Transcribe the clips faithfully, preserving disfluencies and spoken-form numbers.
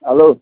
Alô?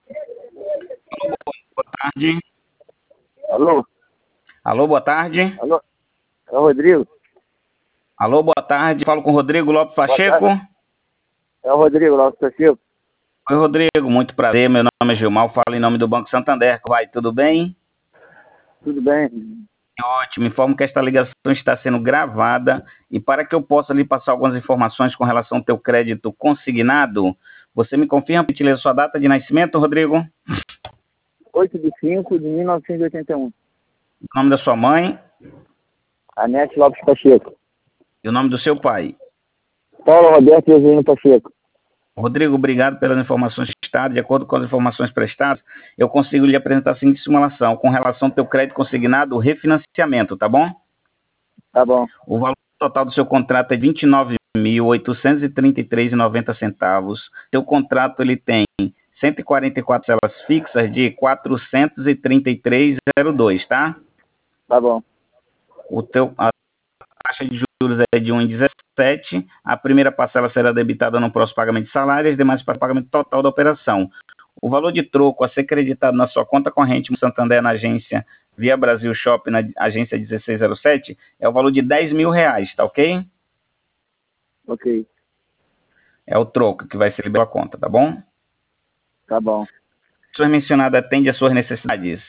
Boa tarde. Alô? Alô, boa tarde. Alô? É o Rodrigo? Alô, boa tarde. Falo com o Rodrigo Lopes Boa Pacheco. tarde. É o Rodrigo Lopes Pacheco. Oi, Rodrigo. Muito prazer. Meu nome é Gilmar. Eu falo em nome do Banco Santander. Vai, tudo bem? Tudo bem? Ótimo. Informo que esta ligação está sendo gravada e para que eu possa lhe passar algumas informações com relação ao teu crédito consignado, você me confirma que utiliza sua data de nascimento, Rodrigo? oito de cinco de mil novecentos e oitenta e um. O nome da sua mãe Anete Lopes Pacheco. e o nome do seu pai. Paulo Roberto Eugênio Pacheco. Rodrigo, obrigado pelas informações prestadas. De acordo com as informações prestadas, eu consigo lhe apresentar a seguinte simulação com relação ao teu crédito consignado, o refinanciamento, tá bom? Tá bom. O valor total do seu contrato é vinte e nove mil oitocentos e trinta e três reais e noventa centavos. Seu contrato ele tem cento e quarenta e quatro celas fixas de quatrocentos e trinta e três reais e dois, tá? Tá bom. O teu, a taxa de juros é de um vírgula dezessete. A primeira parcela será debitada no próximo pagamento de salário e as demais para o pagamento total da operação. O valor de troco a ser creditado na sua conta corrente no Santander na agência Via Brasil Shopping, na agência dezesseis zero sete, é o valor de dez mil reais, tá ok? Ok. É o troco que vai ser liberado a conta, tá bom? Tá bom. O senhor mencionado atende às suas necessidades?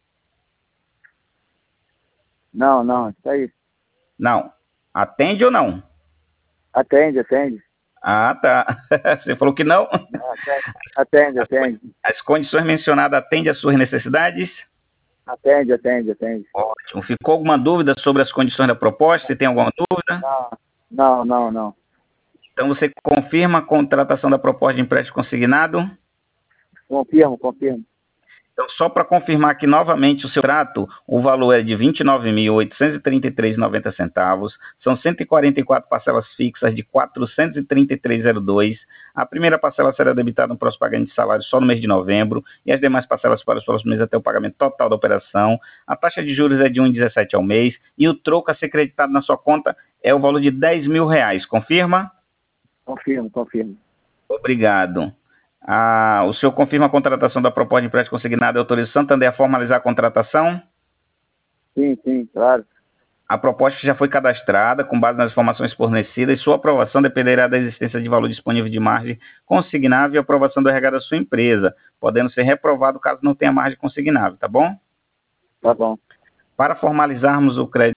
Não, não. Isso aí. Não. Atende ou não? Atende, atende. Ah, tá. Você falou que não? Não, atende, atende. As, Atende, as condições mencionadas atendem às suas necessidades? atende, atende. atende. Ótimo. Ficou alguma dúvida sobre as condições da proposta? Se tem alguma dúvida? Não, não, não, não. Então você confirma a contratação da proposta de empréstimo consignado? Confirmo, confirmo. Então, só para confirmar aqui novamente o seu trato, o valor é de vinte e nove mil oitocentos e trinta e três reais e noventa centavos, são cento e quarenta e quatro parcelas fixas de quatrocentos e trinta e três reais e dois. A primeira parcela será debitada no próximo pagamento de salário só no mês de novembro e as demais parcelas para os próximos meses até o pagamento total da operação. A taxa de juros é de um vírgula dezessete ao mês e o troco a ser creditado na sua conta é o valor de dez mil reais. Confirma? Confirmo, confirmo. Obrigado. Ah, o senhor confirma a contratação da proposta de empréstimo consignado e autoriza o Santander a formalizar a contratação? Sim, sim, claro. A proposta já foi cadastrada com base nas informações fornecidas e sua aprovação dependerá da existência de valor disponível de margem consignável e aprovação do R H da sua empresa, podendo ser reprovado caso não tenha margem consignável, tá bom? Tá bom. Para formalizarmos o crédito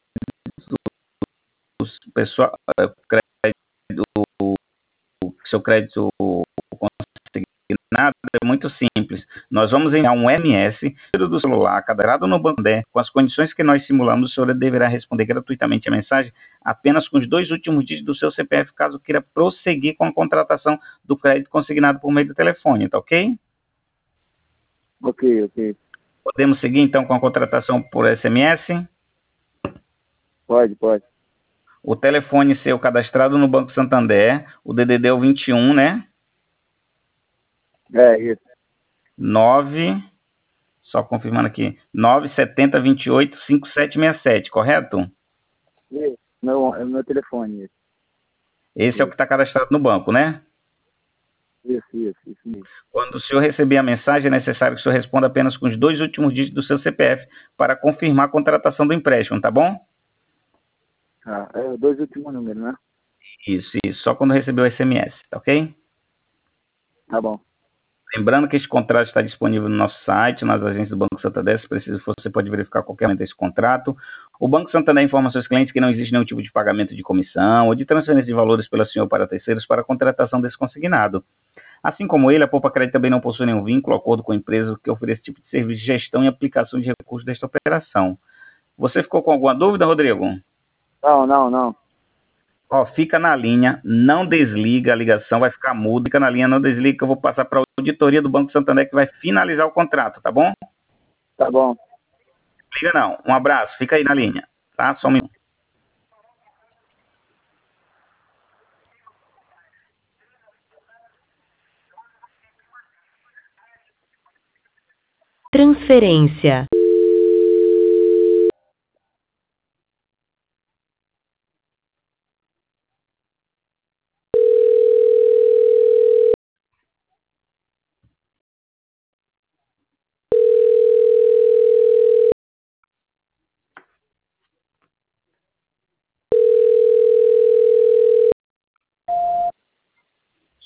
pessoal, crédito, o seu crédito consignado é muito simples. Nós vamos enviar um M S do celular cadastrado no Banco Santander com as condições que nós simulamos. O senhor deverá responder gratuitamente a mensagem apenas com os dois últimos dígitos do seu C P F, caso queira prosseguir com a contratação do crédito consignado por meio do telefone, tá ok? Ok, ok. Podemos seguir então com a contratação por S M S? Pode, pode. O telefone seu cadastrado no Banco Santander, o D D D é o vinte e um, né? É, isso. nove, só confirmando aqui, nove sete zero dois oito cinco sete seis sete, correto? Isso. Meu, é o meu telefone, isso. Esse é o que Isso, está cadastrado no banco, né? isso, isso, isso mesmo. Quando o senhor receber a mensagem, é necessário que o senhor responda apenas com os dois últimos dígitos do seu C P F para confirmar a contratação do empréstimo, tá bom? Ah, é os dois últimos números, né? Isso, isso. Só quando receber o S M S, tá ok? Tá bom. Lembrando que este contrato está disponível no nosso site, nas agências do Banco Santander. Se preciso, você pode verificar a qualquer momento esse contrato. O Banco Santander informa aos seus clientes que não existe nenhum tipo de pagamento de comissão ou de transferência de valores pela senhor para terceiros para a contratação desse consignado. Assim como ele, a Poupa Crédito também não possui nenhum vínculo ou acordo com a empresa que ofereça tipo de serviço de gestão e aplicação de recursos desta operação. Você ficou com alguma dúvida, Rodrigo? Não, não, não. Ó, fica na linha, não desliga a ligação, vai ficar mudo. Fica na linha, não desliga, que eu vou passar para a auditoria do Banco Santander que vai finalizar o contrato, tá bom? Tá bom. Liga não. Um abraço, fica aí na linha, tá? Só um minuto. Transferência.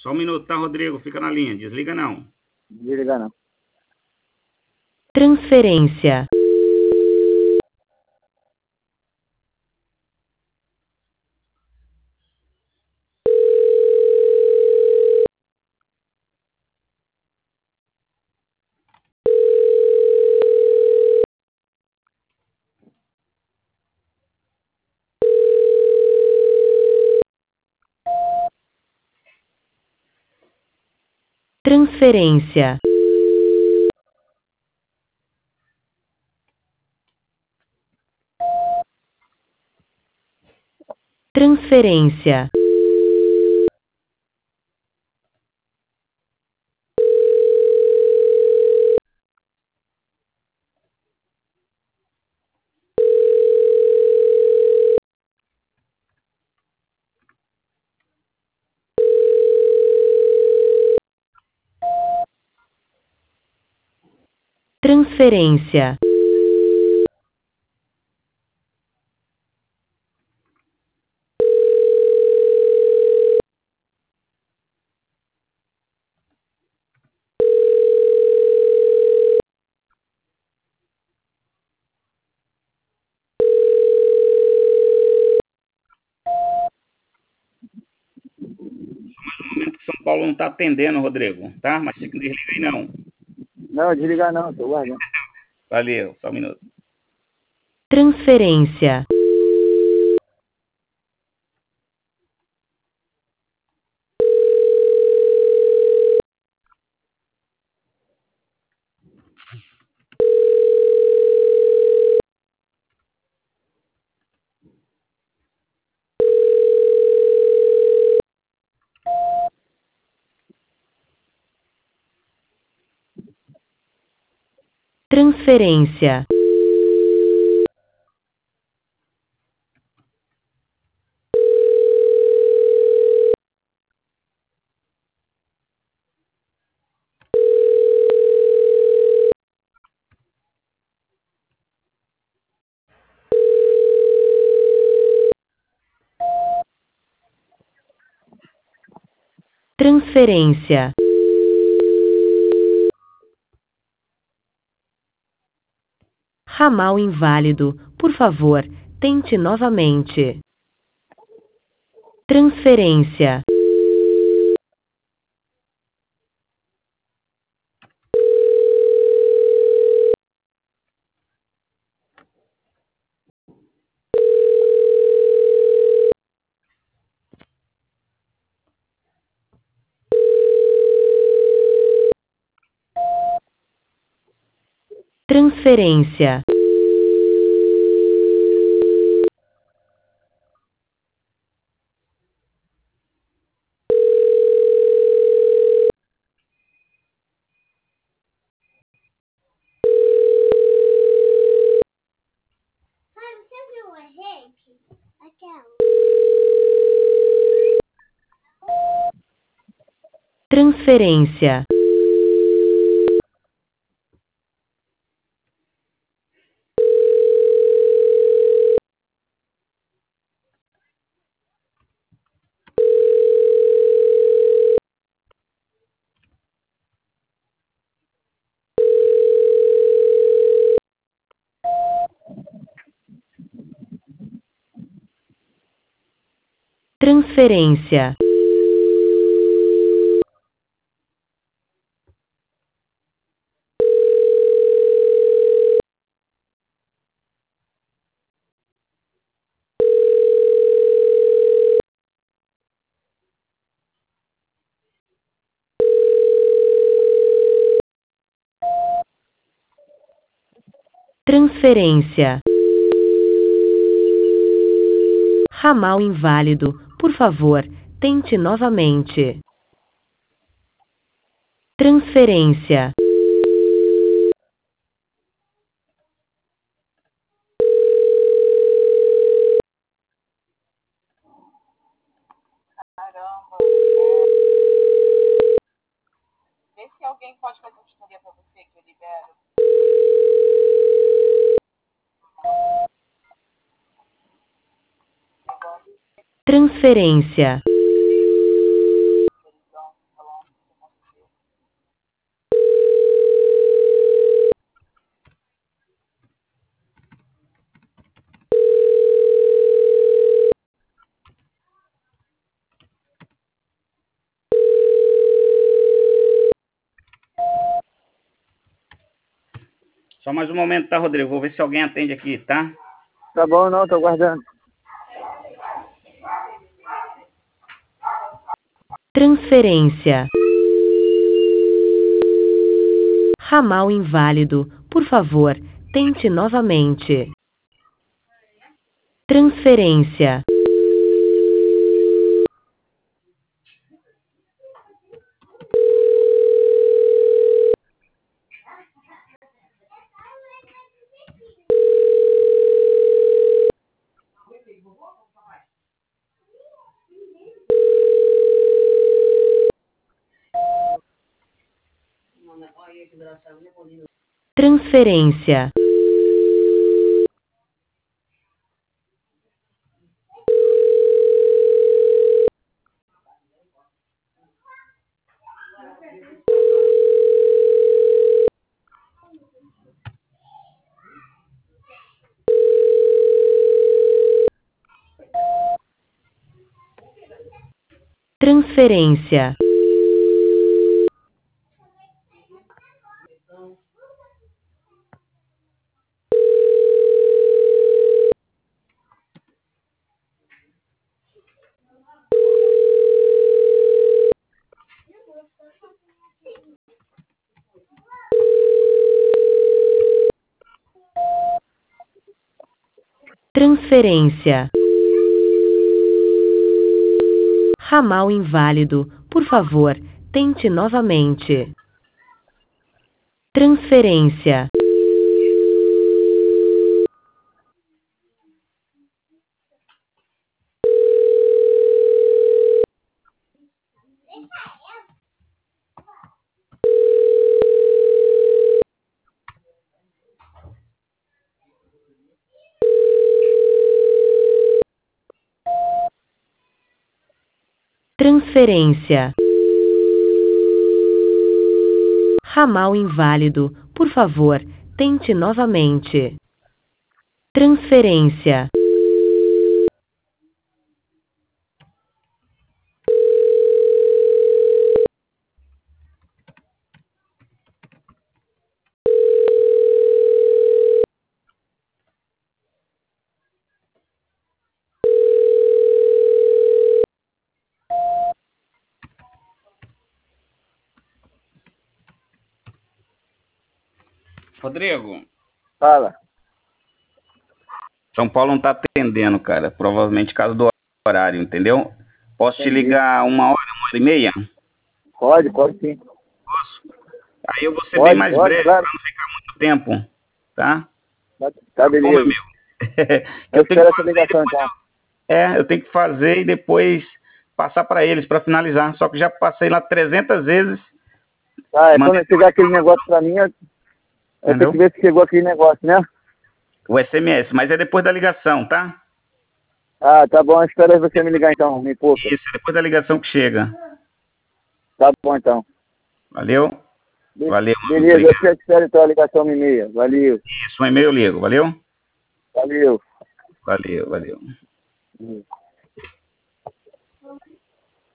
Só um minuto, tá, Rodrigo? Fica na linha. Desliga não. Desligar não. Transferência. Transferência. Transferência. Transferência. momento que São Paulo não tá atendendo, Rodrigo, tá? Mas fica, não desliga aí não. Não, desligar não, tô guardando. Valeu, só um minuto. Transferência. Transferência. Transferência. Ramal inválido. Por favor, tente novamente. Transferência. Transferência. Transferência. Transferência. Transferência. Ramal inválido. Por favor, tente novamente. Transferência. Caramba. É... Vê se alguém pode fazer vistoria pra você que eu libero. Transferência. Só mais um momento, tá, Rodrigo? Vou ver se alguém atende aqui, tá? Tá bom, não, tô aguardando. Transferência. Ramal inválido. Por favor, tente novamente. Transferência. Transferência. Transferência. Transferência. Ramal inválido. Por favor, tente novamente. Transferência. Transferência. Ramal inválido. Por favor, tente novamente. Transferência. Rodrigo, Fala. São Paulo não tá atendendo, cara. Provavelmente caso do horário, entendeu? Posso te Entendi. ligar uma hora, uma hora e meia? Pode, pode sim. Aí eu vou ser Pode, bem mais pode, breve, claro. pra não ficar muito tempo, tá? Tá, tá Bom, meu beleza. amigo. Eu eu tenho espero que essa fazer, ligação depois então. eu, é, eu tenho que fazer e depois passar para eles para finalizar. Só que já passei lá trezentas vezes, Ah, é mandei quando chegar aquele negócio pra mim, eu, eu tenho entendeu? que ver se chegou aquele negócio, né? O S M S, mas é depois da ligação, tá? Ah, tá bom, eu espero você me ligar então, me pouca. Isso, é depois da ligação que chega. Tá bom então. Valeu? Be- Valeu, mano. Beleza, eu Obrigado. te espero então a ligação me meia. Valeu, Isso, um e-mail eu ligo. Valeu? valeu. Valeu, valeu. Hum.